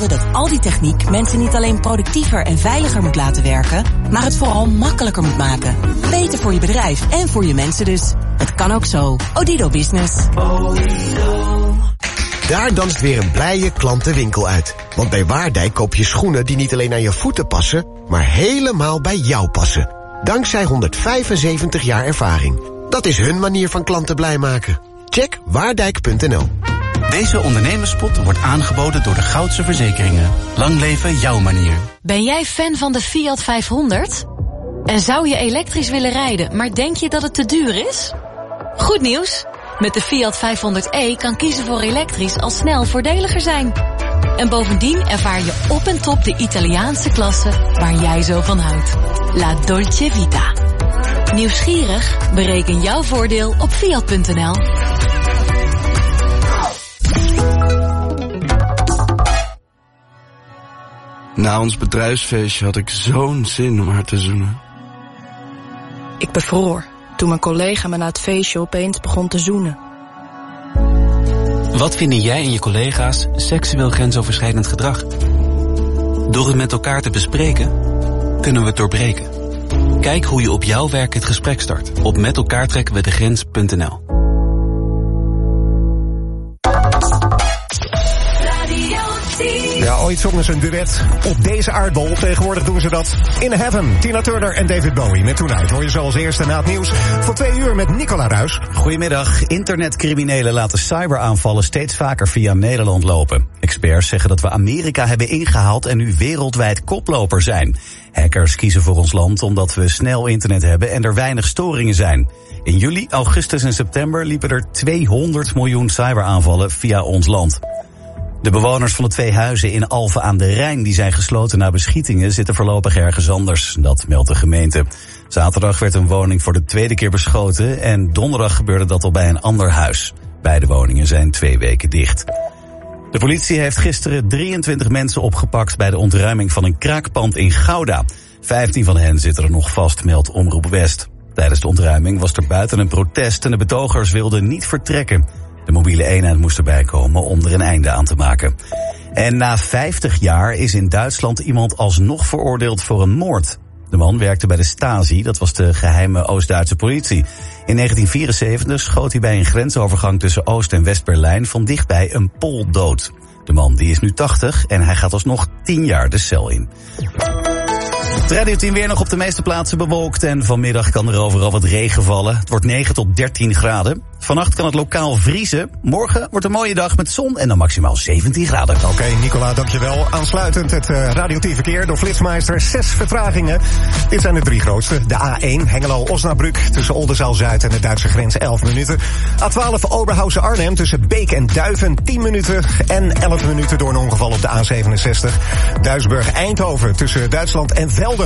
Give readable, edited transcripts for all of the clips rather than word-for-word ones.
geloven dat al die techniek mensen niet alleen productiever en veiliger moet laten werken, maar het vooral makkelijker moet maken. Beter voor je bedrijf en voor je mensen dus. Het kan ook zo. Odido Business. Daar danst weer een blije klantenwinkel uit. Want bij Waardijk koop je schoenen die niet alleen aan je voeten passen, maar helemaal bij jou passen. Dankzij 175 jaar ervaring. Dat is hun manier van klanten blij maken. Check waardijk.nl. Deze ondernemerspot wordt aangeboden door de Goudse Verzekeringen. Lang leven jouw manier. Ben jij fan van de Fiat 500? En zou je elektrisch willen rijden, maar denk je dat het te duur is? Goed nieuws! Met de Fiat 500e kan kiezen voor elektrisch al snel voordeliger zijn. En bovendien ervaar je op en top de Italiaanse klasse waar jij zo van houdt. La Dolce Vita. Nieuwsgierig? Bereken jouw voordeel op Fiat.nl. Na ons bedrijfsfeestje had ik zo'n zin om haar te zoenen. Ik bevroor toen mijn collega me na het feestje opeens begon te zoenen. Wat vinden jij en je collega's seksueel grensoverschrijdend gedrag? Door het met elkaar te bespreken, kunnen we het doorbreken. Kijk hoe je op jouw werk het gesprek start op metelkaartrekkenwedegrens.nl. Ja, ooit zongen ze een duet op deze aardbol. Tegenwoordig doen ze dat in Heaven. Tina Turner en David Bowie met Tonight. Hoor je zo als eerste na het nieuws van 2 uur met Nicola Ruijs. Goedemiddag. Internetcriminelen laten cyberaanvallen steeds vaker via Nederland lopen. Experts zeggen dat we Amerika hebben ingehaald en nu wereldwijd koploper zijn. Hackers kiezen voor ons land omdat we snel internet hebben en er weinig storingen zijn. In juli, augustus en september liepen er 200 miljoen cyberaanvallen via ons land. De bewoners van de 2 huizen in Alphen aan de Rijn die zijn gesloten na beschietingen zitten voorlopig ergens anders. Dat meldt de gemeente. Zaterdag werd een woning voor de 2e keer beschoten en donderdag gebeurde dat al bij een ander huis. Beide woningen zijn 2 weken dicht. De politie heeft gisteren 23 mensen opgepakt bij de ontruiming van een kraakpand in Gouda. 15 van hen zitten er nog vast, meldt Omroep West. Tijdens de ontruiming was er buiten een protest en de betogers wilden niet vertrekken. De mobiele eenheid moest erbij komen om er een einde aan te maken. En na 50 jaar is in Duitsland iemand alsnog veroordeeld voor een moord. De man werkte bij de Stasi, dat was de geheime Oost-Duitse politie. In 1974 schoot hij bij een grensovergang tussen Oost- en West-Berlijn van dichtbij een Pool dood. De man die is nu 80 en hij gaat alsnog 10 jaar de cel in. Het radioteam weer nog op de meeste plaatsen bewolkt en vanmiddag kan er overal wat regen vallen. Het wordt 9 tot 13 graden. Vannacht kan het lokaal vriezen. Morgen wordt een mooie dag met zon en dan maximaal 17 graden. Oké, Nicola, dankjewel. Aansluitend het radioactieve verkeer door Flitsmeister. 6 vertragingen. Dit zijn de 3 grootste. De A1 Hengelo-Osnabrück tussen Oldenzaal-Zuid en de Duitse grens 11 minuten. A12 Oberhausen-Arnhem tussen Beek en Duiven 10 minuten. En 11 minuten door een ongeval op de A67. Duisburg-Eindhoven tussen Duitsland en Velden.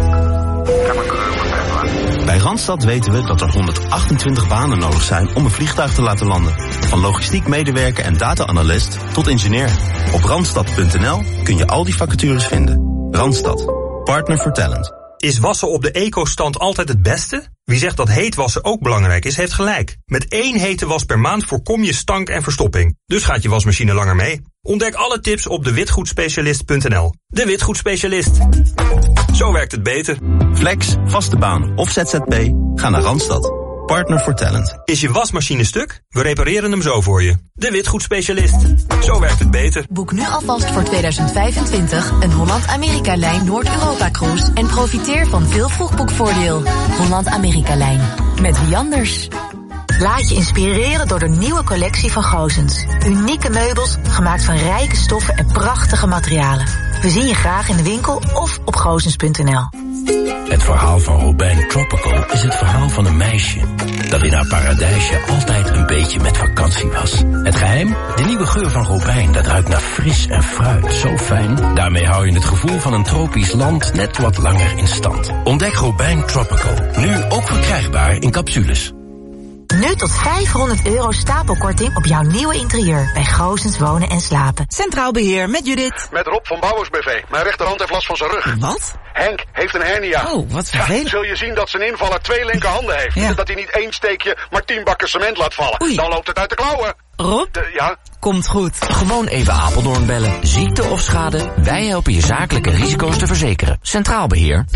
Bij Randstad weten we dat er 128 banen nodig zijn om een vliegtuig te laten landen. Van logistiek medewerker en data-analyst tot ingenieur. Op randstad.nl kun je al die vacatures vinden. Randstad, partner for talent. Is wassen op de eco-stand altijd het beste? Wie zegt dat heet wassen ook belangrijk is, heeft gelijk. Met 1 hete was per maand voorkom je stank en verstopping. Dus gaat je wasmachine langer mee. Ontdek alle tips op dewitgoedspecialist.nl. De Witgoedspecialist. Zo werkt het beter. Flex, vaste baan of ZZP? Ga naar Randstad. Partner for talent. Is je wasmachine stuk? We repareren hem zo voor je. De Witgoedspecialist. Zo werkt het beter. Boek nu alvast voor 2025 een Holland-Amerika-lijn Noord-Europa-cruise en profiteer van veel vroegboekvoordeel. Holland-Amerika-lijn. Met wie anders? Laat je inspireren door de nieuwe collectie van Gozens. Unieke meubels, gemaakt van rijke stoffen en prachtige materialen. We zien je graag in de winkel of op gozens.nl. Het verhaal van Robijn Tropical is het verhaal van een meisje dat in haar paradijsje altijd een beetje met vakantie was. Het geheim? De nieuwe geur van Robijn, dat ruikt naar fris en fruit. Zo fijn. Daarmee hou je het gevoel van een tropisch land net wat langer in stand. Ontdek Robijn Tropical. Nu ook verkrijgbaar in capsules. Nu tot €500 stapelkorting op jouw nieuwe interieur bij Gozens Wonen en Slapen. Centraal Beheer met Judith. Met Rob van Bouwers BV. Mijn rechterhand heeft last van zijn rug. Wat? Henk heeft een hernia. Oh, wat vervelend. Zul je zien dat zijn invaller 2 linkerhanden heeft. Ja. Dat hij niet 1 steekje, maar 10 bakken cement laat vallen. Oei. Dan loopt het uit de klauwen. Rob? Ja? Komt goed. Gewoon even Apeldoorn bellen. Ziekte of schade? Wij helpen je zakelijke risico's te verzekeren. Centraal Beheer.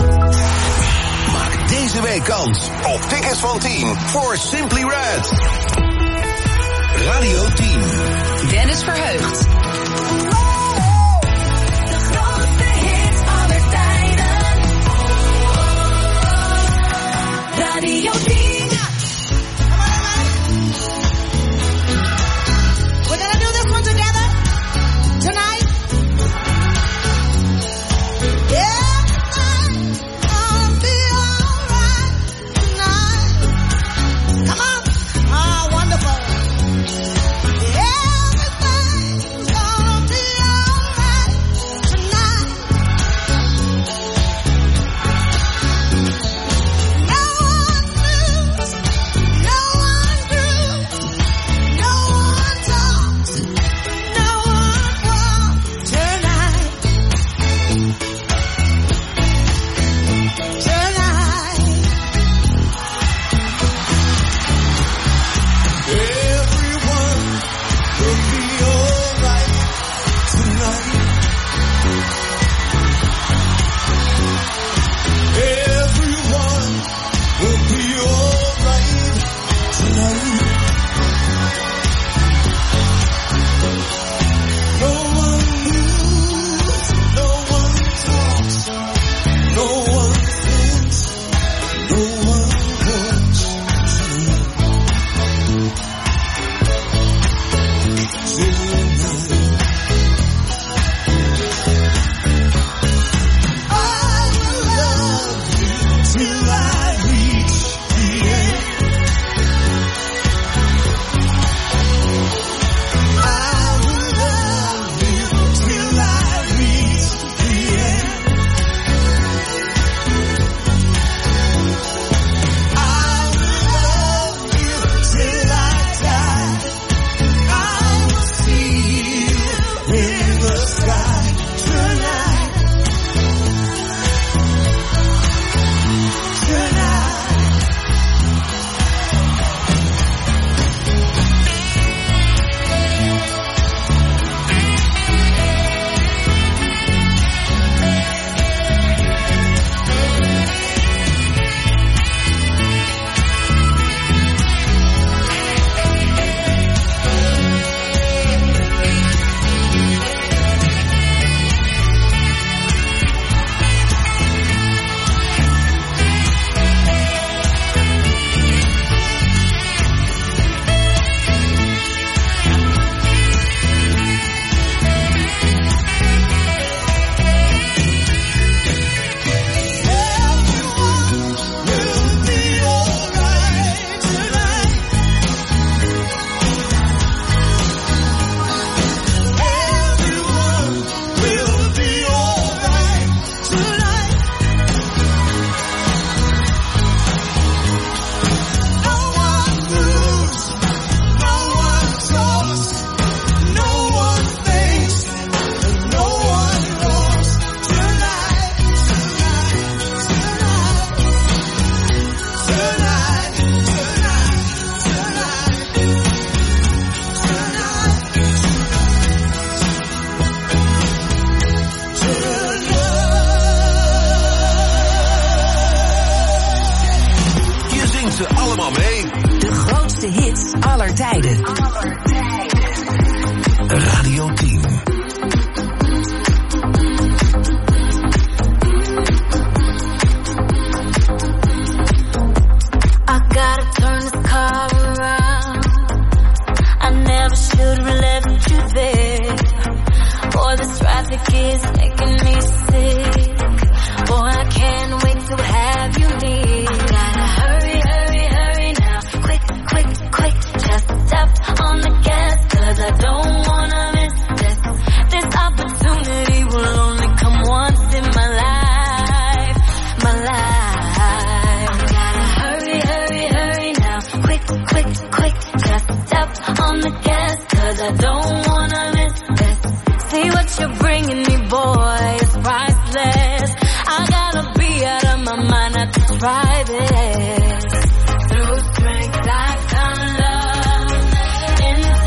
Maak deze week kans op tickets van 10 voor Simply Red. Radio 10. Dennis Verheugd. De grootste hits aller tijden. Radio 10. We're gonna do this one together tonight. Yeah. tijden. Radio 10. I gotta turn this car around. I never should have left you there. Boy, this traffic is making me sick. Boy, I can't wait to have you near. I gotta hurry, hurry, hurry now. Quick, quick, quick. Just step on the gas, 'cause I don't wanna miss this. This opportunity will only come once in my life. My life. I gotta hurry, hurry, hurry now. Quick, quick, quick. Just step on the gas, 'cause I don't wanna miss this. See what you're bringing me, boy, it's priceless. I gotta be out of my mind not to try this. Through strength I found love. In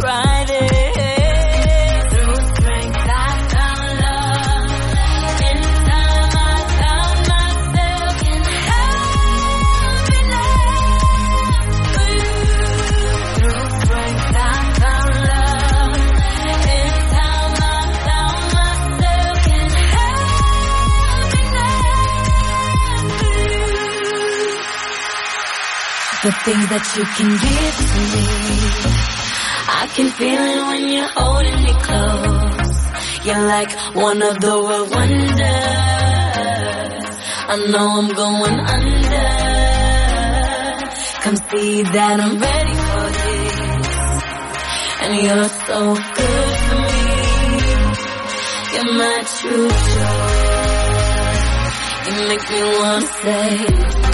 The things that you can give to me, I can feel it when you're holding me close. You're like one of the world wonders. I know I'm going under. Come see that I'm ready for this. And you're so good for me. You're my true joy. You make me wanna say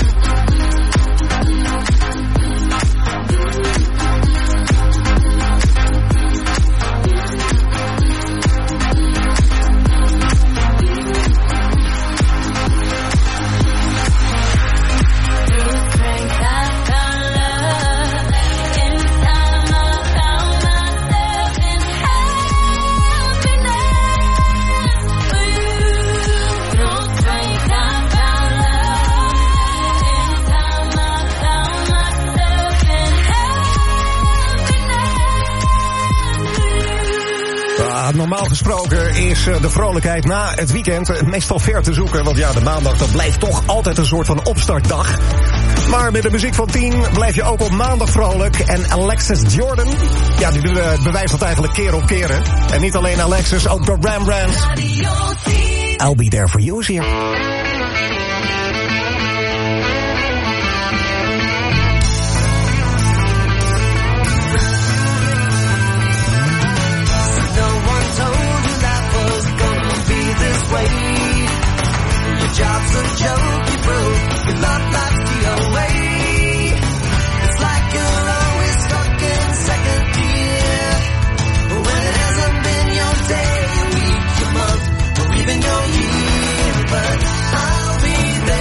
normaal gesproken is de vrolijkheid na het weekend meestal ver te zoeken. Want ja, de maandag dat blijft toch altijd een soort van opstartdag. Maar met de muziek van 10 blijf je ook op maandag vrolijk. En Alexis Jordan, ja, die bewijst dat eigenlijk keer op keer. Hè? En niet alleen Alexis, ook de Rembrandts. I'll be there for you is hier. Your job's a joke, you broke, your love life's the away. It's like you're always stuck in second gear. When it hasn't been your day, your week, your month, or even your year. But I'll be there.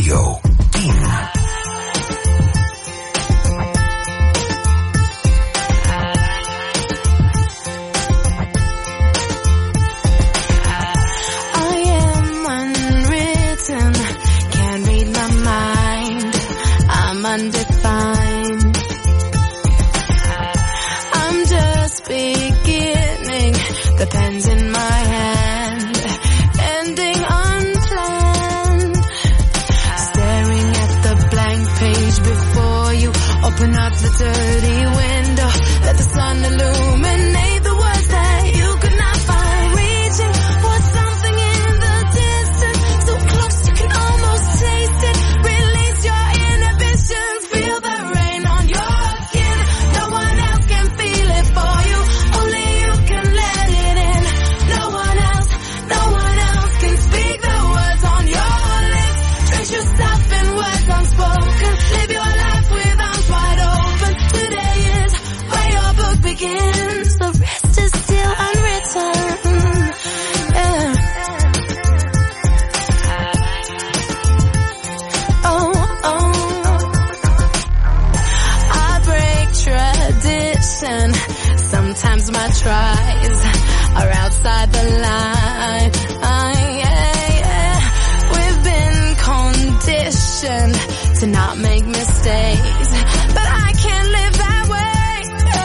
Radio 10. Undefined. I'm just beginning, the pen's in my hand, ending unplanned. Staring at the blank page before you, open up the dirty window, let the sun illuminate the words that you could not find. Reaching for something in the distance, so close you can almost taste it. Release your inhibitions, feel the rain on your skin. No one else can feel it for you, only you can let it in. No one else can speak the words on your lips. Drench yourself in words unspoken, live your life with arms wide open. Today is where your book begins, the rest is still unwritten. Yeah. I break tradition. Sometimes my tries are outside the line. We've been conditioned to not make mistakes, but I can't live that way.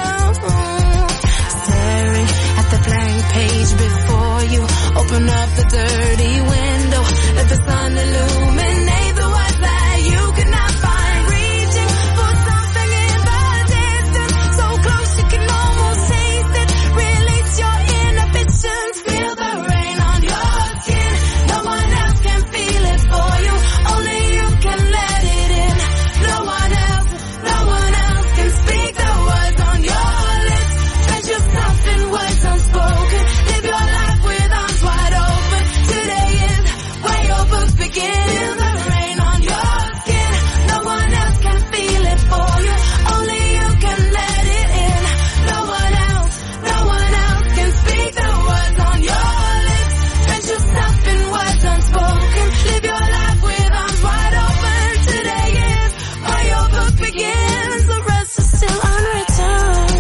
Staring at the blank page before you, open up the dirty window, let the sun illuminate the words that you could not find. Reaching for something in the distance, so close you can almost taste it. Release your inhibitions, feel the rain on your skin. No one else can feel it for you, only you can let it in. No one else can speak the words on your lips. Drench yourself in words unspoken, live your life with arms wide open. Today is where your book begins. Feel the rain on your skin. No one else can feel it for you, only you can let it in. No one else can speak the words on your lips. Drench yourself in words unspoken, live your life with arms wide open. Today is where your book begins, the rest is still unwritten.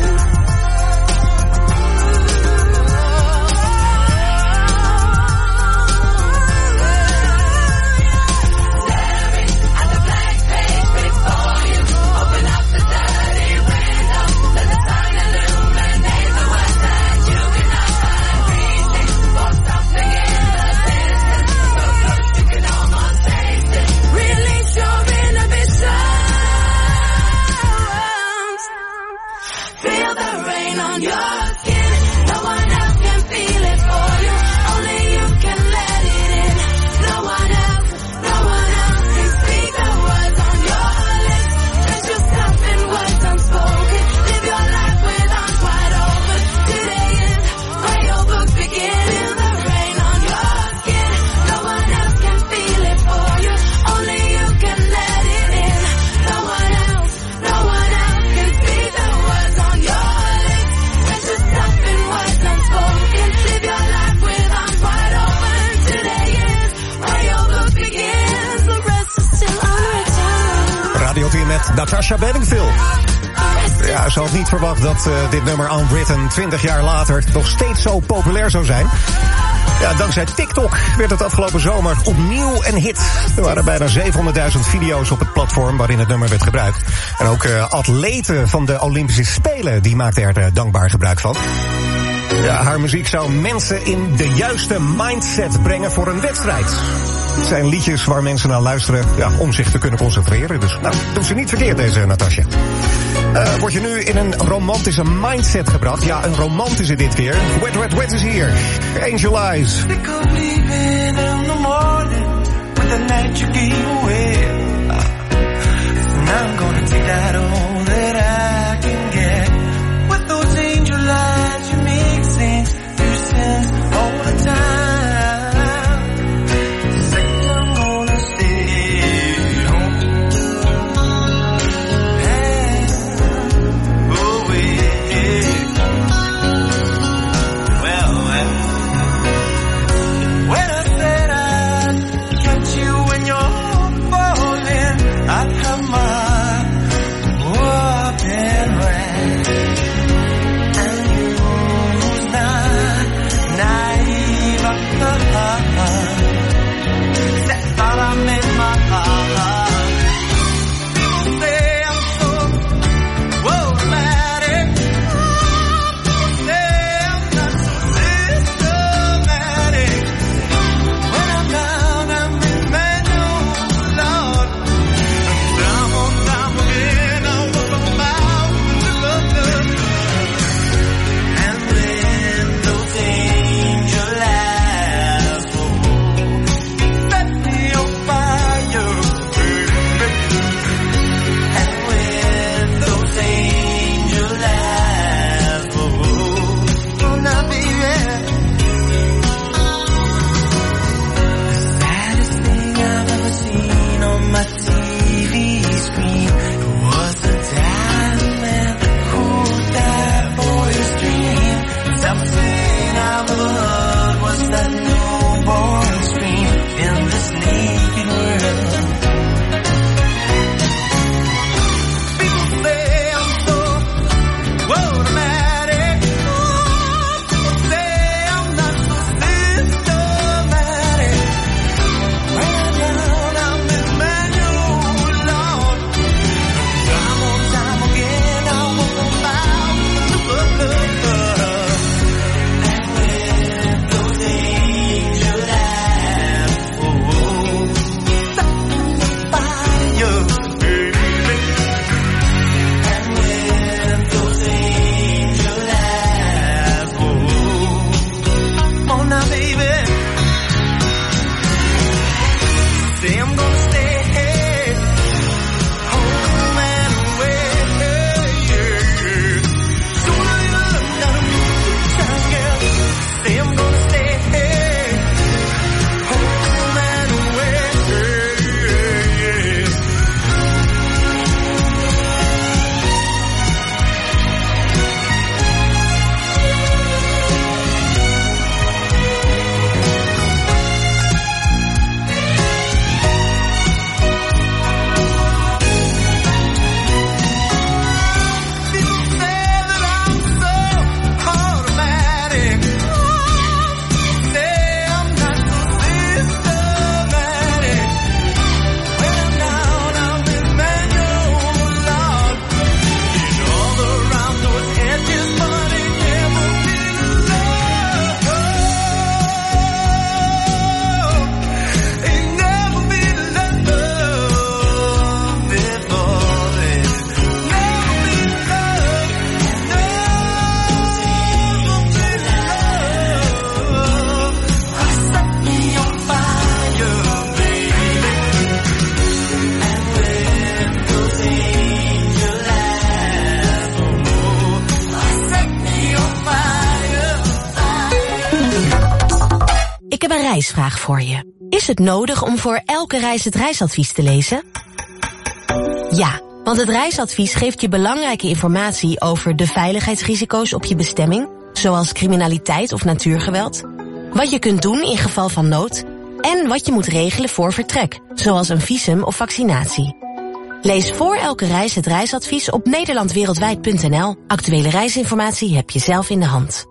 Release your inhibitions, feel the rain on your skin. No one else can feel it for you, only you can let it in. No one else can speak the words on your lips. Drench yourself in words unspoken, live your life with arms wide open. Today is where your book begins. Feel the rain on your skin. No one else can feel it for you, only you can let it in. No one else can speak the words on your lips. Drench yourself in words unspoken, live your life with arms wide open. Today is where your book begins, the rest is still unwritten. Radio 10 met Natasha Bedingfield. Ja, ze had niet verwacht dat dit nummer Unwritten 20 jaar later nog steeds zo populair zou zijn. Ja, dankzij TikTok werd het afgelopen zomer opnieuw een hit. Er waren bijna 700.000 video's op het platform waarin het nummer werd gebruikt. En ook atleten van de Olympische Spelen die maakten er dankbaar gebruik van. Ja, haar muziek zou mensen in de juiste mindset brengen voor een wedstrijd. Het zijn liedjes waar mensen naar luisteren om zich te kunnen concentreren. Dus doet ze niet verkeerd, deze Natasha. Word je nu in een romantische mindset gebracht? Ja, een romantische dit keer. Wet, Wet, Wet is hier. Angel Eyes. Sick of leaving in the morning with the night you gave away. And I'm gonna take that all that I can get. With those angel eyes you make things through sense all the time. Second I'm gonna stay home. Hey, oh yeah. Well, when I said I'd catch you in your reisvraag voor je. Is het nodig om voor elke reis het reisadvies te lezen? Ja, want het reisadvies geeft je belangrijke informatie over de veiligheidsrisico's op je bestemming, zoals criminaliteit of natuurgeweld, wat je kunt doen in geval van nood en wat je moet regelen voor vertrek, zoals een visum of vaccinatie. Lees voor elke reis het reisadvies op nederlandwereldwijd.nl. Actuele reisinformatie heb je zelf in de hand.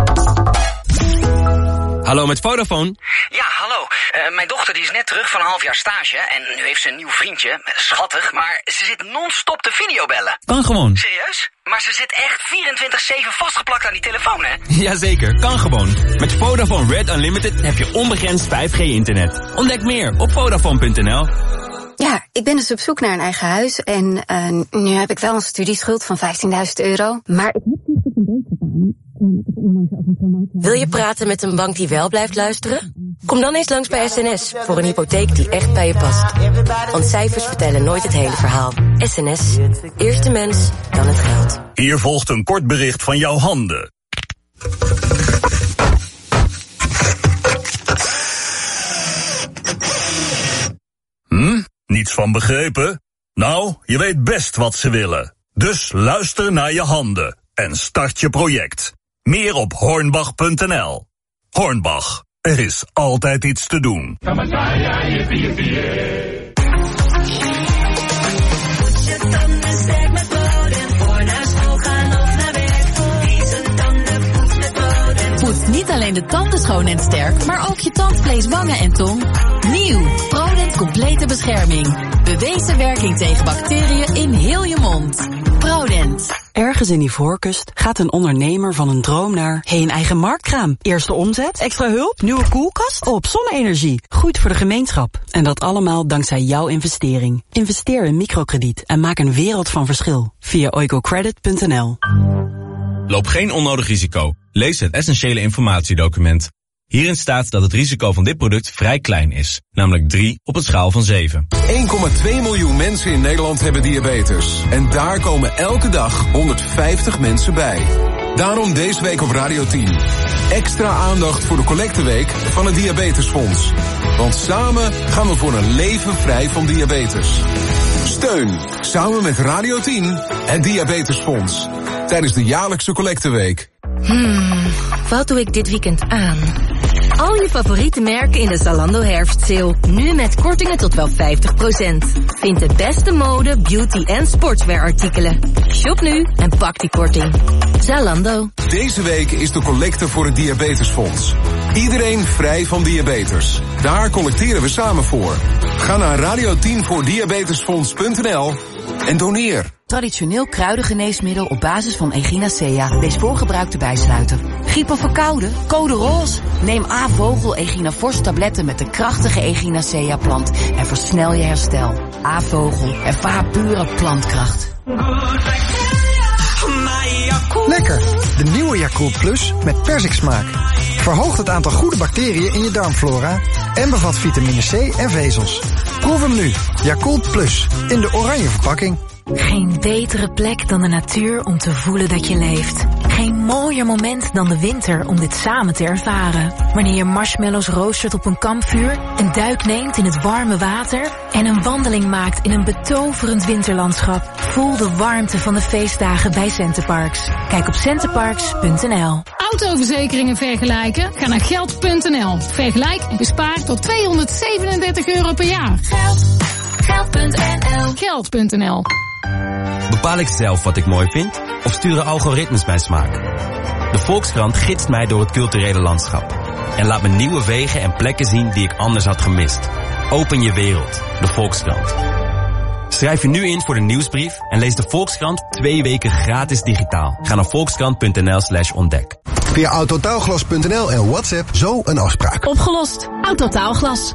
Hallo, met Vodafone. Ja, hallo. Mijn dochter die is net terug van een half jaar stage en nu heeft ze een nieuw vriendje. Schattig, maar ze zit non-stop te videobellen. Kan gewoon. Serieus? Maar ze zit echt 24/7 vastgeplakt aan die telefoon, hè? Jazeker, kan gewoon. Met Vodafone Red Unlimited heb je onbegrensd 5G-internet. Ontdek meer op Vodafone.nl. Ja, ik ben dus op zoek naar een eigen huis en nu heb ik wel een studieschuld van €15.000. Maar ik heb niet op een beetje baan. Wil je praten met een bank die wel blijft luisteren? Kom dan eens langs bij SNS voor een hypotheek die echt bij je past. Want cijfers vertellen nooit het hele verhaal. SNS, eerst de mens, dan het geld. Hier volgt een kort bericht van jouw handen. Niets van begrepen? Nou, je weet best wat ze willen. Dus luister naar je handen en start je project. Meer op hornbach.nl. Hornbach, er is altijd iets te doen. Poets niet alleen de tanden schoon en sterk, maar ook je tandvlees, wangen en tong. Nieuw, Prodent Complete Bescherming. Bewezen werking tegen bacteriën in heel je mond. Prodent. Ergens in Ivoorkust gaat een ondernemer van een droom naar een eigen marktkraam. Eerste omzet, extra hulp, nieuwe koelkast op zonne-energie. Goed voor de gemeenschap. En dat allemaal dankzij jouw investering. Investeer in microkrediet en maak een wereld van verschil. Via oicocredit.nl. Loop geen onnodig risico. Lees het essentiële informatiedocument. Hierin staat dat het risico van dit product vrij klein is. Namelijk 3 op een schaal van 7. 1,2 miljoen mensen in Nederland hebben diabetes. En daar komen elke dag 150 mensen bij. Daarom deze week op Radio 10. Extra aandacht voor de collecteweek van het Diabetesfonds. Want samen gaan we voor een leven vrij van diabetes. Steun, samen met Radio 10, het Diabetesfonds. Tijdens de jaarlijkse collecteweek. Wat doe ik dit weekend aan? Al je favoriete merken in de Zalando herfstsale. Nu met kortingen tot wel 50%. Vind de beste mode, beauty en sportswear artikelen. Shop nu en pak die korting. Zalando. Deze week is de collecte voor het Diabetesfonds. Iedereen vrij van diabetes. Daar collecteren we samen voor. Ga naar radio10voordiabetesfonds.nl en doneer. Traditioneel kruidengeneesmiddel op basis van Echinacea. Lees voor gebruik de bijsluiter. Griep of verkouden? Code roze. Neem A-vogel Echinafors tabletten met de krachtige Echinacea-plant en versnel je herstel. A-vogel, ervaar pure plantkracht. Lekker, de nieuwe Yakult Plus met persiksmaak. Verhoogt het aantal goede bacteriën in je darmflora en bevat vitamine C en vezels. Proef hem nu, Yakult Plus, in de oranje verpakking. Geen betere plek dan de natuur om te voelen dat je leeft. Geen mooier moment dan de winter om dit samen te ervaren. Wanneer je marshmallows roostert op een kampvuur, een duik neemt in het warme water en een wandeling maakt in een betoverend winterlandschap. Voel de warmte van de feestdagen bij Centerparks. Kijk op centerparks.nl. Autoverzekeringen vergelijken? Ga naar geld.nl. Vergelijk en bespaar tot €237 per jaar. Geld.nl. Geld.nl. Bepaal ik zelf wat ik mooi vind? Of sturen algoritmes mijn smaak? De Volkskrant gidst mij door het culturele landschap. En laat me nieuwe wegen en plekken zien die ik anders had gemist. Open je wereld. De Volkskrant. Schrijf je nu in voor de nieuwsbrief en lees de Volkskrant 2 weken gratis digitaal. Ga naar volkskrant.nl/ontdek. Via autotaalglas.nl en WhatsApp zo een afspraak. Opgelost. Autotaalglas.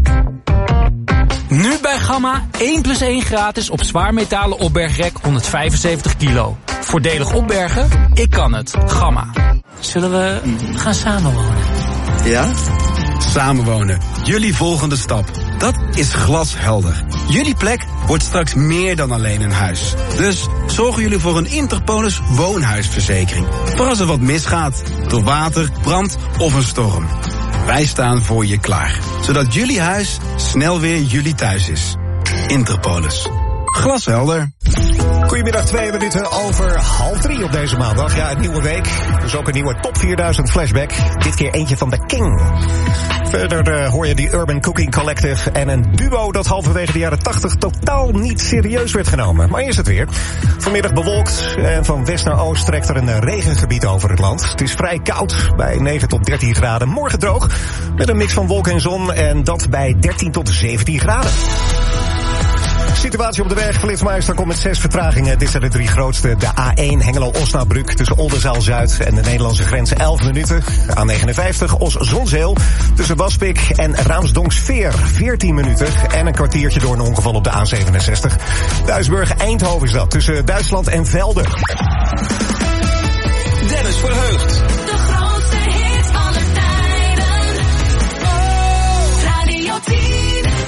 Nu bij Gamma 1+1 gratis op zwaarmetalen opbergrek 175 kilo. Voordelig opbergen? Ik kan het. Gamma. Zullen we gaan samenwonen? Ja? Samenwonen. Jullie volgende stap. Dat is glashelder. Jullie plek wordt straks meer dan alleen een huis. Dus zorgen jullie voor een Interpolis woonhuisverzekering. Voor als er wat misgaat. Door water, brand of een storm. Wij staan voor je klaar, zodat jullie huis snel weer jullie thuis is. Interpolis. Glashelder. Goedemiddag, 2 minuten over 2:30 op deze maandag. Ja, een nieuwe week. Dus ook een nieuwe Top 4000 flashback. Dit keer eentje van The King. Verder hoor je die Urban Cooking Collective en een duo dat halverwege de jaren 80 totaal niet serieus werd genomen. Maar hier is het weer. Vanmiddag bewolkt en van west naar oost trekt er een regengebied over het land. Het is vrij koud bij 9 tot 13 graden. Morgen droog met een mix van wolken en zon en dat bij 13 tot 17 graden. Situatie op de weg. Flitsmeister komt met 6 vertragingen. Dit zijn de 3 grootste. De A1 Hengelo-Osnabrück tussen Oldenzaal-Zuid en de Nederlandse grens 11 minuten. De A59 Os-Zonzeel tussen Waspik en Raamsdonksveer 14 minuten. En een kwartiertje door een ongeval op de A67. Duisburg-Eindhoven is dat tussen Duitsland en Velden. Dennis Verheugd. De grootste hit aller tijden. Radio 10.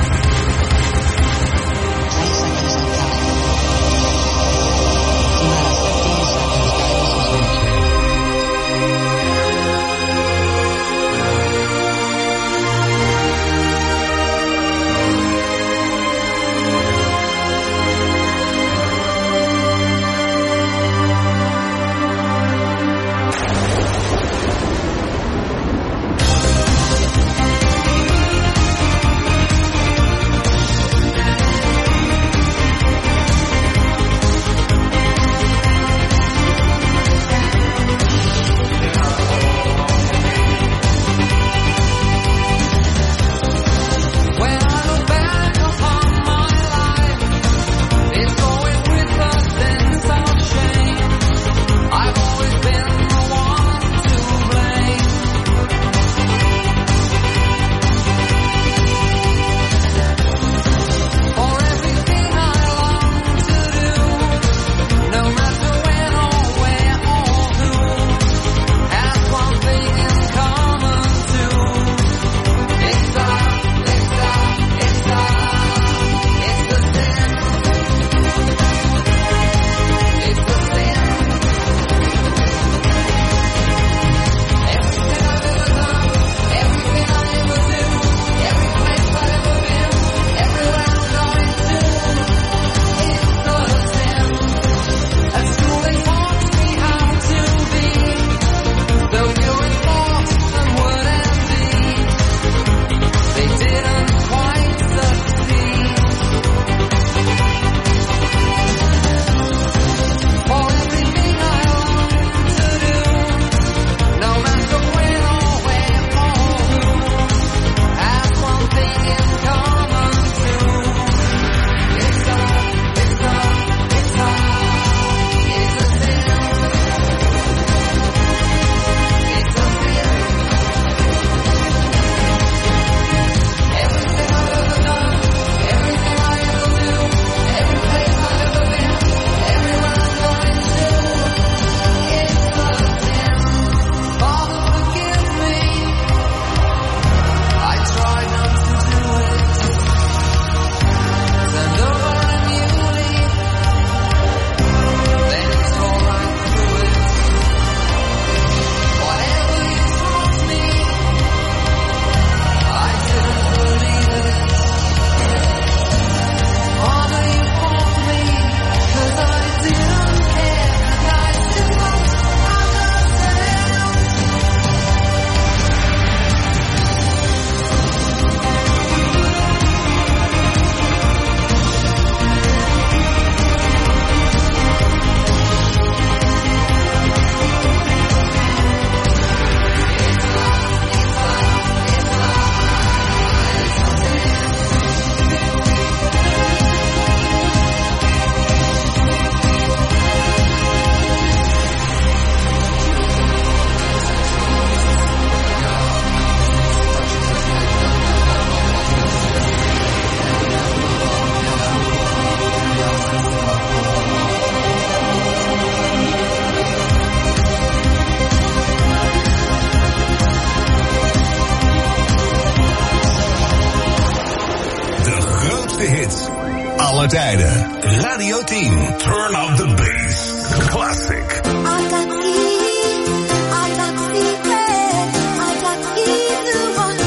alle tijden. Radio 10. Turn up the bass. Classic. I got the one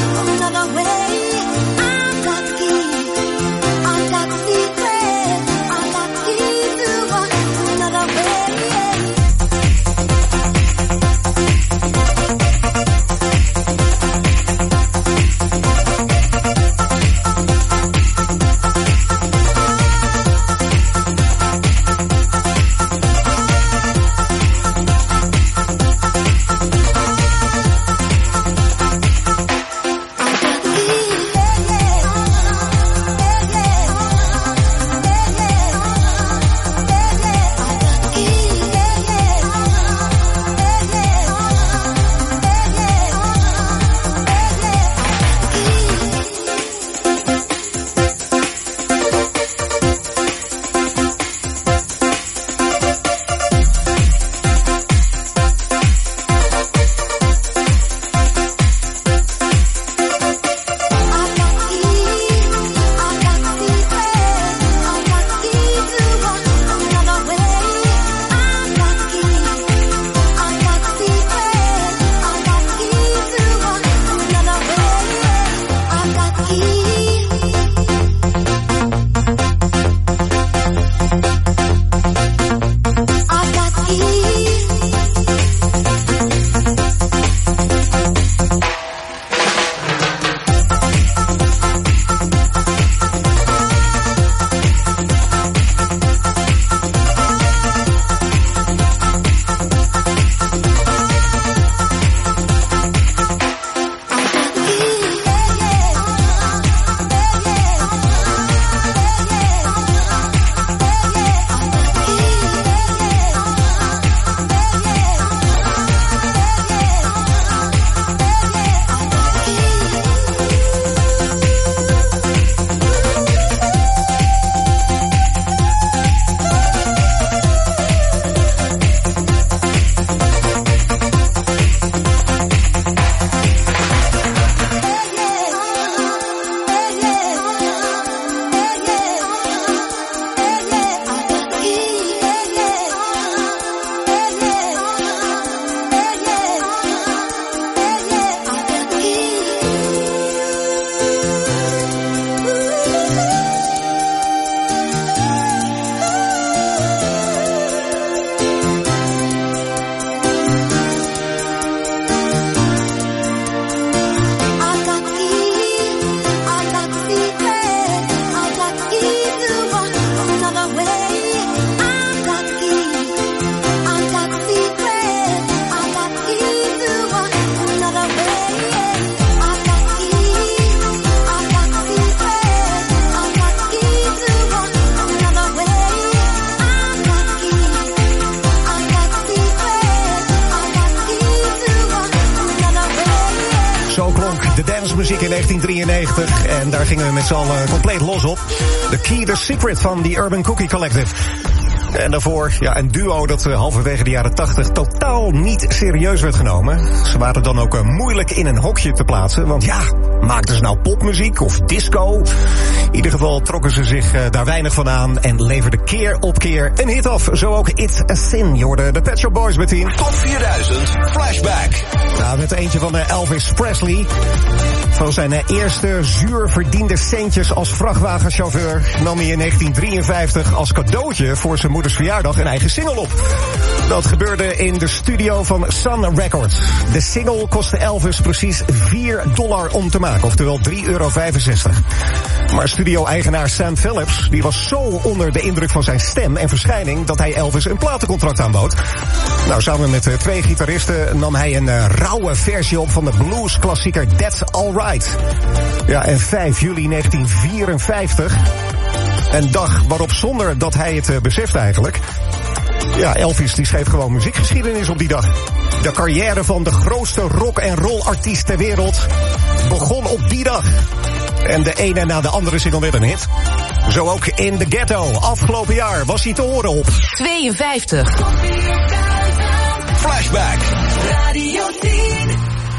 muziek in 1993. En daar gingen we met z'n allen compleet los op. The Key, The Secret van The Urban Cookie Collective. En daarvoor een duo dat halverwege de jaren 80 totaal niet serieus werd genomen. Ze waren dan ook moeilijk in een hokje te plaatsen. Want maakten ze nou popmuziek of disco? In ieder geval trokken ze zich daar weinig van aan en leverden keer op keer een hit af. Zo ook It's a Sin. Je hoorde de Pet Shop Boys met 10. Top 4000 Flashback. Nou, met eentje van Elvis Presley. Van zijn eerste zuur verdiende centjes als vrachtwagenchauffeur nam hij in 1953 als cadeautje voor zijn moeders verjaardag een eigen single op. Dat gebeurde in de studio van Sun Records. De single kostte Elvis precies $4 om te maken, oftewel €3,65. Maar studio-eigenaar Sam Phillips die was zo onder de indruk van zijn stem en verschijning dat hij Elvis een platencontract aanbood. Nou, samen met 2 gitaristen nam hij een rauwe versie op van de bluesklassieker That's Alright. Ja, en 5 juli 1954, een dag waarop zonder dat hij het beseft eigenlijk. Ja, Elvis die schreef gewoon muziekgeschiedenis op die dag. De carrière van de grootste rock- en roll-artiest ter wereld begon op die dag. En de ene na de andere single werd een hit. Zo ook In the Ghetto. Afgelopen jaar was hij te horen op 52. Flashback. Radio 10.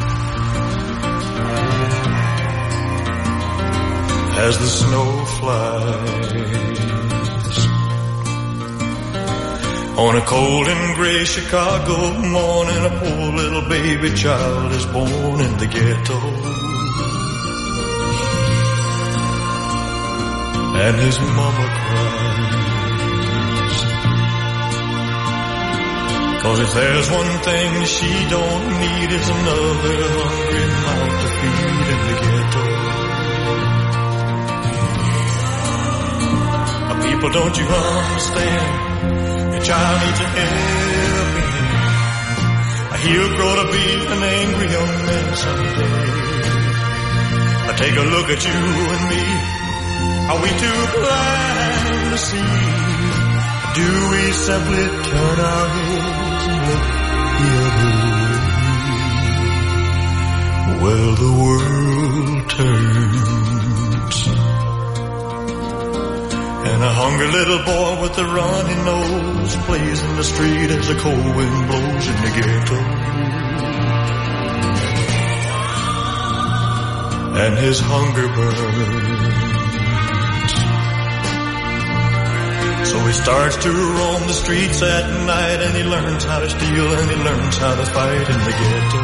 As the snow flies on a cold and gray Chicago morning, a poor little baby child is born in the ghetto. And his mama cries, 'cause if there's one thing she don't need is another hungry mouth to feed in the ghetto. People, don't you understand? Your child needs a helping hand. He'll grow to be an angry young man someday. Take a look at you and me. Are we too blind to see? Do we simply turn our heads and look the other way? Well, the world turns, and a hungry little boy with a runny nose plays in the street as the cold wind blows in the ghetto. And his hunger burns, so he starts to roam the streets at night, and he learns how to steal and he learns how to fight in the ghetto.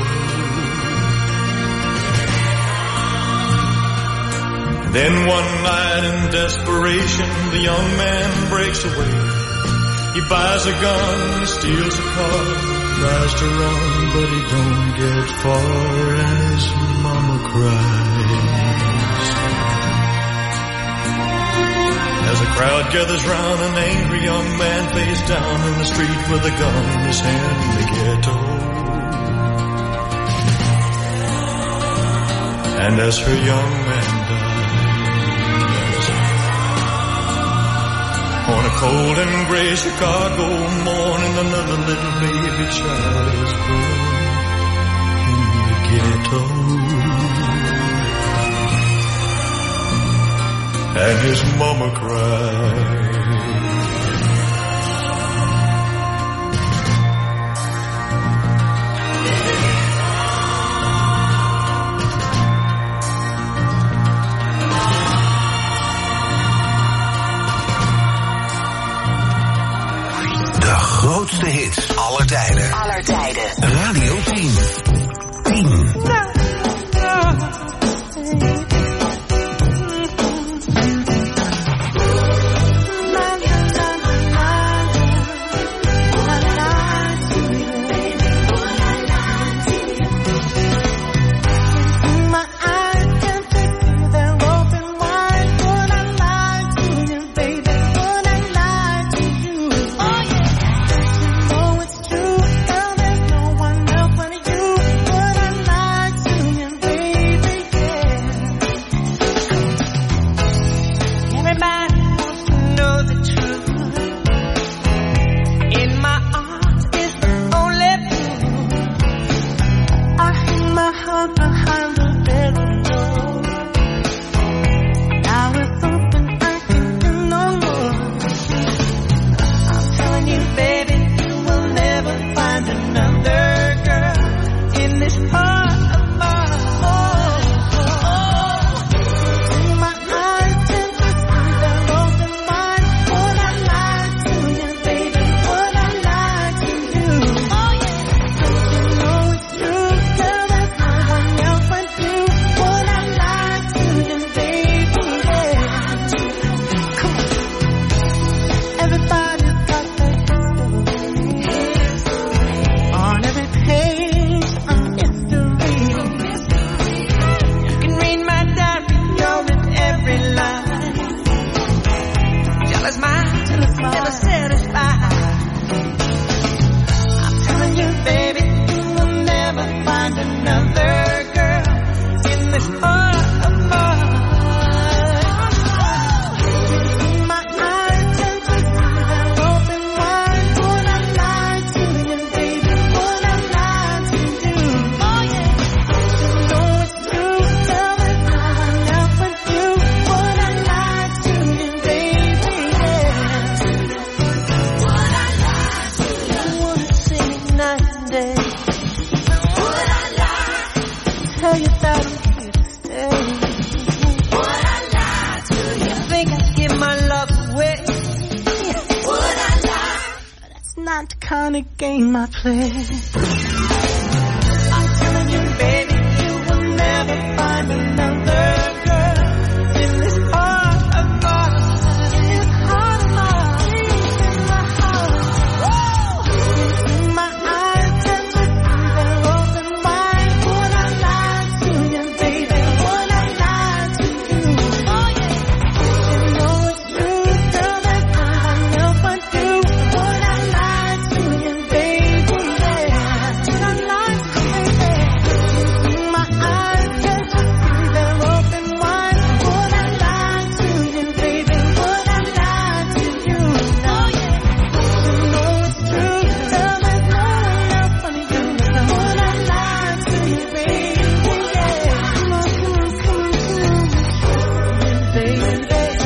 Then one night in desperation, the young man breaks away. He buys a gun, steals a car, tries to run, but he don't get far, and his mama cries. As a crowd gathers round, an angry young man face down in the street with a gun in his hand in the ghetto. And as her young man dies, on a cold and gray Chicago morning, another little baby child is born in the ghetto. And his mama cried. Grootste hits aller tijden. Aller tijden. Radio 10. 10. You not the kind of game I play. I'm telling you, baby, you will never find another girl in this heart of mine. This heart of mine, in my heart. In my eyes, just they're open wide. Would I lie to you, baby? Would I lie to you? Oh yeah. You know it's true, girl. There's no one else but you. Would I lie to you, baby? Yeah. Would I lie to you, baby? In my eyes, just they're open wide. Would I lie to you, baby? Would I lie to you? Oh yeah. You know it's true, girl. There's no one else but you. Would I lie to you, baby? Yeah. Come on, come on, come on, baby.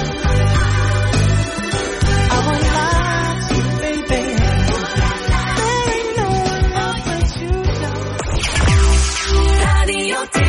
I won't lie to you, baby. There ain't no one else but you, Radio 10.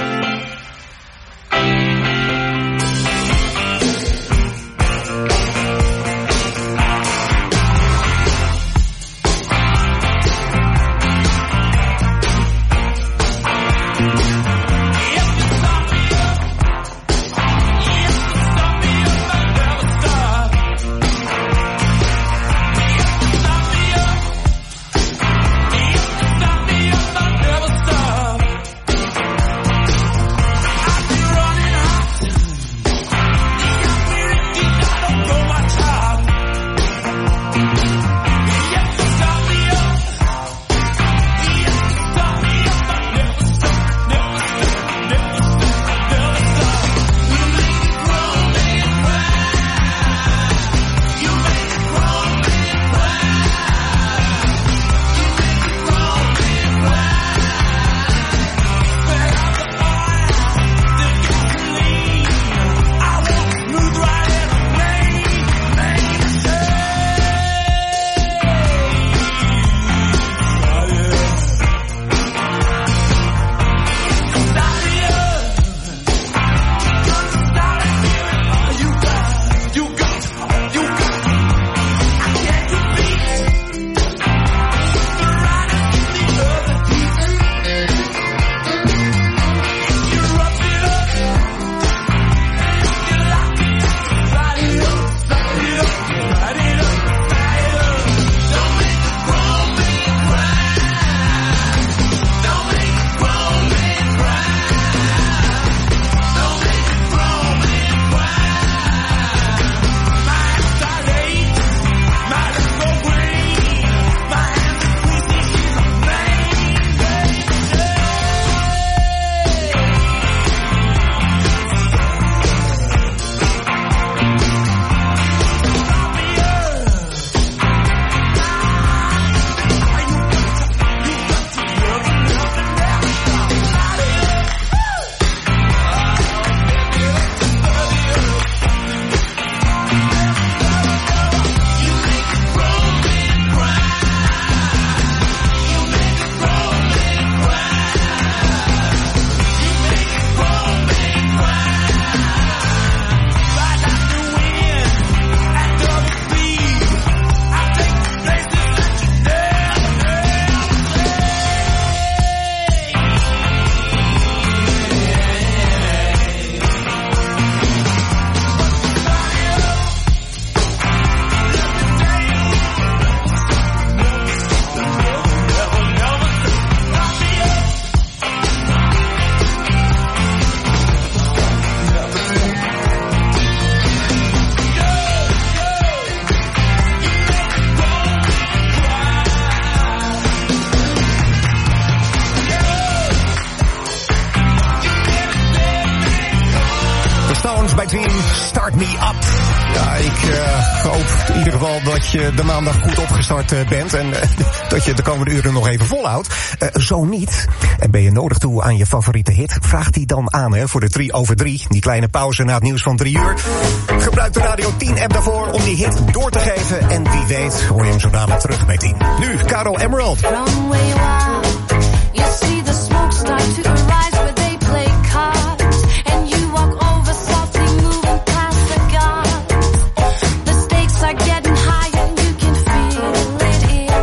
bij Team Start Me Up. Ja, ik hoop in ieder geval dat je de maandag goed opgestart bent en dat je de komende uren nog even volhoudt. Zo niet. En ben je nodig toe aan je favoriete hit? Vraag die dan aan voor de 3 over 3. Die kleine pauze na het nieuws van 3 uur. Gebruik de Radio 10 app daarvoor om die hit door te geven. En wie weet hoor je hem zo dadelijk terug bij 10. Nu, Caro Emerald. From where you are, you see the smoke start to arise where they play cards. And you walk over softly moving past the guards. The stakes are getting higher, you can feel it in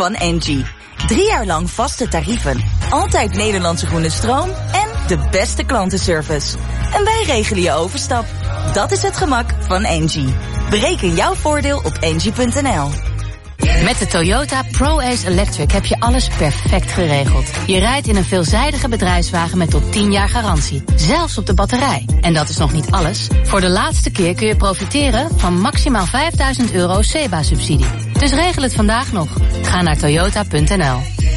van Engie. 3 jaar lang vaste tarieven, altijd Nederlandse groene stroom en de beste klantenservice. En wij regelen je overstap. Dat is het gemak van Engie. Bereken jouw voordeel op engie.nl. Met de Toyota ProAce Electric heb je alles perfect geregeld. Je rijdt in een veelzijdige bedrijfswagen met tot 10 jaar garantie. Zelfs op de batterij. En dat is nog niet alles. Voor de laatste keer kun je profiteren van maximaal €5.000 SEBA-subsidie. Dus regel het vandaag nog. Ga naar toyota.nl.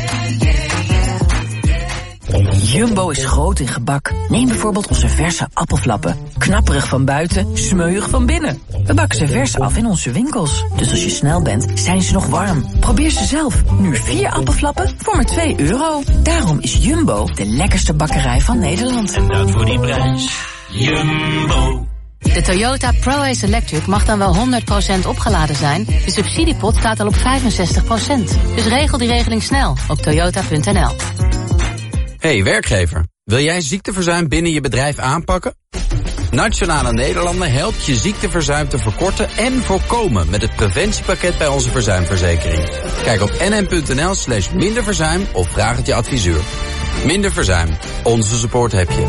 Jumbo is groot in gebak. Neem bijvoorbeeld onze verse appelflappen. Knapperig van buiten, smeuig van binnen. We bakken ze vers af in onze winkels. Dus als je snel bent, zijn ze nog warm. Probeer ze zelf. Nu 4 appelflappen voor maar €2. Daarom is Jumbo de lekkerste bakkerij van Nederland. En dat voor die prijs. Jumbo. De Toyota ProAce Electric mag dan wel 100% opgeladen zijn. De subsidiepot staat al op 65%. Dus regel die regeling snel op toyota.nl. Hey werkgever, wil jij ziekteverzuim binnen je bedrijf aanpakken? Nationale Nederlanden helpt je ziekteverzuim te verkorten en voorkomen met het preventiepakket bij onze verzuimverzekering. Kijk op nn.nl/minderverzuim of vraag het je adviseur. Minder verzuim, onze support heb je.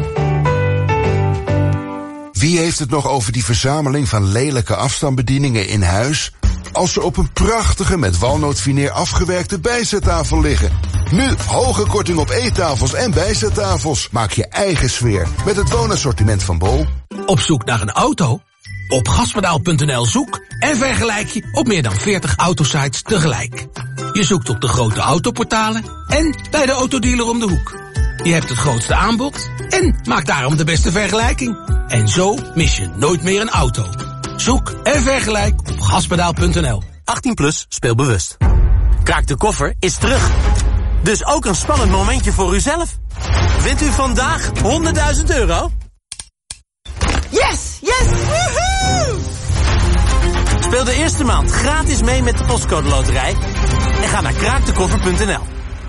Wie heeft het nog over die verzameling van lelijke afstandsbedieningen in huis? Als ze op een prachtige met walnootveneer afgewerkte bijzettafel liggen. Nu hoge korting op eettafels en bijzettafels. Maak je eigen sfeer met het woonassortiment van Bol. Op zoek naar een auto? Op gaspedaal.nl zoek en vergelijk je op meer dan 40 autosites tegelijk. Je zoekt op de grote autoportalen en bij de autodealer om de hoek. Je hebt het grootste aanbod en maak daarom de beste vergelijking. En zo mis je nooit meer een auto. Zoek en vergelijk op gaspedaal.nl. 18+, speel bewust. Kraak de koffer is terug. Dus ook een spannend momentje voor uzelf. Wint u vandaag €100.000? Yes! Yes! Woehoe! Speel de eerste maand gratis mee met de Postcode Loterij. En ga naar kraakdekoffer.nl.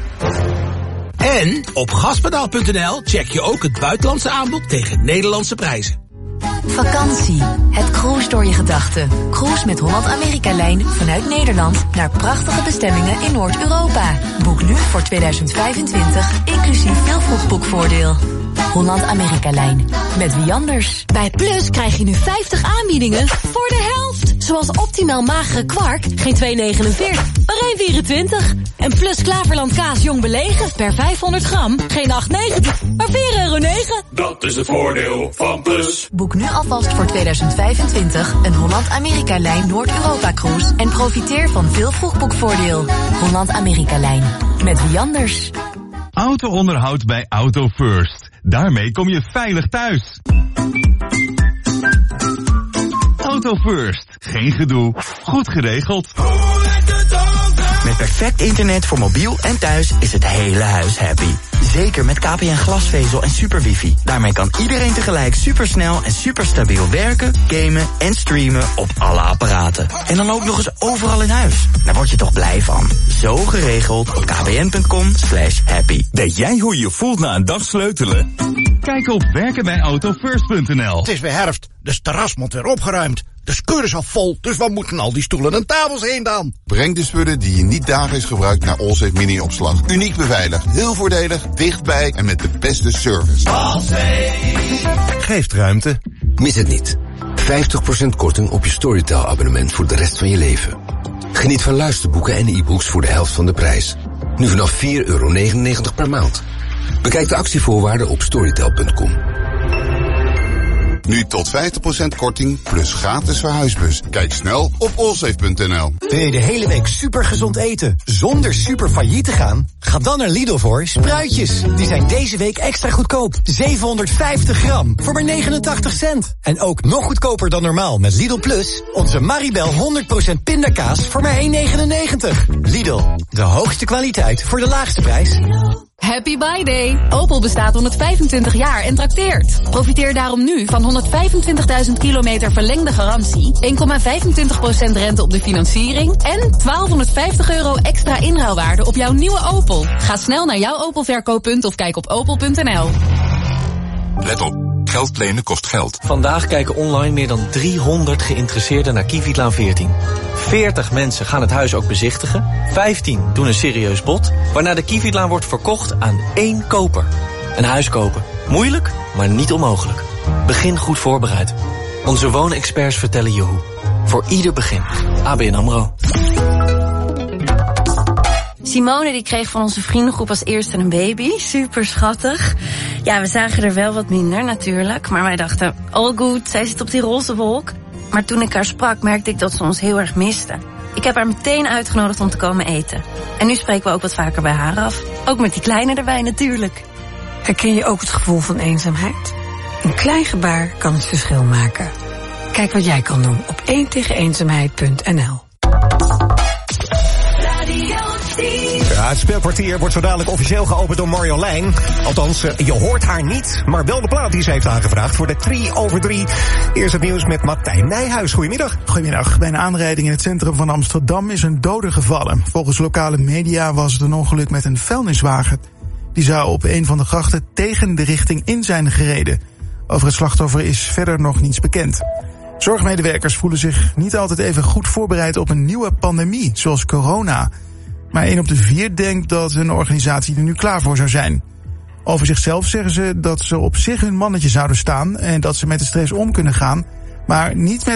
En op gaspedaal.nl check je ook het buitenlandse aanbod tegen Nederlandse prijzen. Vakantie. Het cruise door je gedachten. Cruise met Holland-Amerika-lijn vanuit Nederland naar prachtige bestemmingen in Noord-Europa. Boek nu voor 2025, inclusief veel vroegboekvoordeel. Holland-Amerika-lijn. Met wie anders? Bij Plus krijg je nu 50 aanbiedingen voor de helft. Zoals optimaal magere kwark, geen €2,49, maar €1,24. En Plus Klaverland kaas jong belegen, per 500 gram, geen €8,90, maar €4,09. Dat is het voordeel van Plus. Boek nu alvast voor 2025 een Holland-Amerika-lijn Noord-Europa-cruise en profiteer van veel vroegboekvoordeel. Holland-Amerika-lijn. Met wie anders? Auto-onderhoud bij Auto First. Daarmee kom je veilig thuis. Auto First. Geen gedoe. Goed geregeld. Met perfect internet voor mobiel en thuis is het hele huis happy. Zeker met KPN glasvezel en super wifi. Daarmee kan iedereen tegelijk supersnel en superstabiel werken, gamen en streamen op alle apparaten. En dan ook nog eens overal in huis. Daar word je toch blij van. Zo geregeld op kpn.com/happy. Weet jij hoe je voelt na een dag sleutelen? Kijk op werkenbijAutoFirst.nl. Het is weer herfst, dus het terras moet weer opgeruimd. De skeur is al vol, dus waar moeten al die stoelen en tafels heen dan? Breng de spullen die je niet dagelijks gebruikt naar Allsafe Mini-opslag. Uniek beveiligd, heel voordelig, dichtbij en met de beste service. Allsafe geeft ruimte. Mis het niet. 50% korting op je Storytel-abonnement voor de rest van je leven. Geniet van luisterboeken en e-books voor de helft van de prijs. Nu vanaf €4,99 per maand. Bekijk de actievoorwaarden op storytel.com. Nu tot 50% korting plus gratis verhuisbus. Kijk snel op allsafe.nl. Wil je de hele week super gezond eten zonder super failliet te gaan? Ga dan naar Lidl voor spruitjes. Die zijn deze week extra goedkoop. 750 gram voor maar 89 cent. En ook nog goedkoper dan normaal met Lidl Plus. Onze Maribel 100% pindakaas voor maar €1,99. Lidl, de hoogste kwaliteit voor de laagste prijs. Happy Buy Day! Opel bestaat 125 jaar en trakteert. Profiteer daarom nu van 125.000 kilometer verlengde garantie, 1,25% rente op de financiering en €1250 extra inruilwaarde op jouw nieuwe Opel. Ga snel naar jouw Opel verkooppunt of kijk op opel.nl. Let op. Geld lenen kost geld. Vandaag kijken online meer dan 300 geïnteresseerden naar Kifidlaan 14. 40 mensen gaan het huis ook bezichtigen. 15 doen een serieus bod, waarna de Kifidlaan wordt verkocht aan 1 koper. Een huis kopen. Moeilijk, maar niet onmogelijk. Begin goed voorbereid. Onze woonexperts vertellen je hoe. Voor ieder begin. ABN AMRO. Simone die kreeg van onze vriendengroep als eerste een baby. Super schattig. Ja, we zagen er wel wat minder natuurlijk. Maar wij dachten, all good, zij zit op die roze wolk. Maar toen ik haar sprak, merkte ik dat ze ons heel erg miste. Ik heb haar meteen uitgenodigd om te komen eten. En nu spreken we ook wat vaker bij haar af. Ook met die kleine erbij natuurlijk. Herken je ook het gevoel van eenzaamheid? Een klein gebaar kan het verschil maken. Kijk wat jij kan doen op 1tegeneenzaamheid.nl. Ja, het speelkwartier wordt zo dadelijk officieel geopend door Marjolein. Althans, je hoort haar niet, maar wel de plaat die ze heeft aangevraagd voor de 3 over 3. Eerst het nieuws met Martijn Nijhuis. Goedemiddag. Goedemiddag. Bij een aanrijding in het centrum van Amsterdam is een dode gevallen. Volgens lokale media was het een ongeluk met een vuilniswagen. Die zou op een van de grachten tegen de richting in zijn gereden. Over het slachtoffer is verder nog niets bekend. Zorgmedewerkers voelen zich niet altijd even goed voorbereid op een nieuwe pandemie, zoals corona. Maar 1 op de 4 denkt dat hun organisatie er nu klaar voor zou zijn. Over zichzelf zeggen ze dat ze op zich hun mannetje zouden staan en dat ze met de stress om kunnen gaan, maar niet met